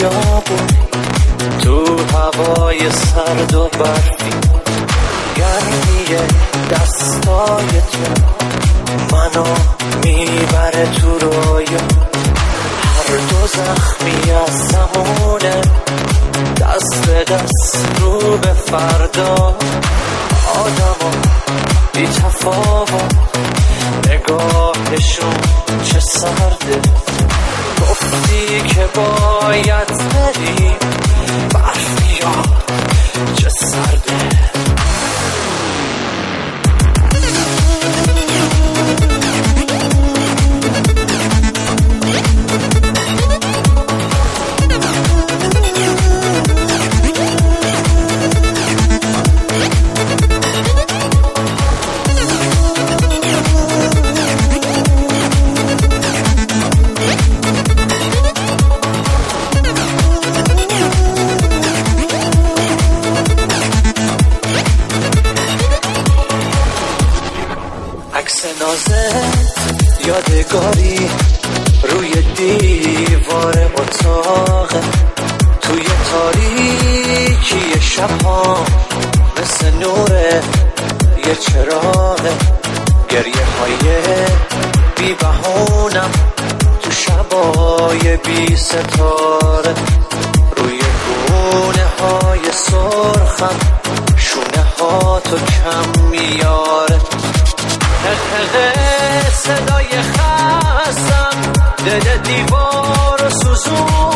بیابون، تو هوای سرد و برفی، گرمی دستای تو منو میبره تو رویا. هر دو زخمی از زمونه، دست به دست رو به فردا. آدم و بی تفاوت نگاهشون چه سرده. گفتی که باید بری، برفی یا چه سرده. عکس نازت یادگاری روی دیوار اتاقه، توی تاریکی شبها مثل نور یه چراغه. گریه های بی بهونم تو شبای بی ستاره، روی گونه های سرخم شونه ها تو کم میاره. صدای خستم دل دیوار و سوزون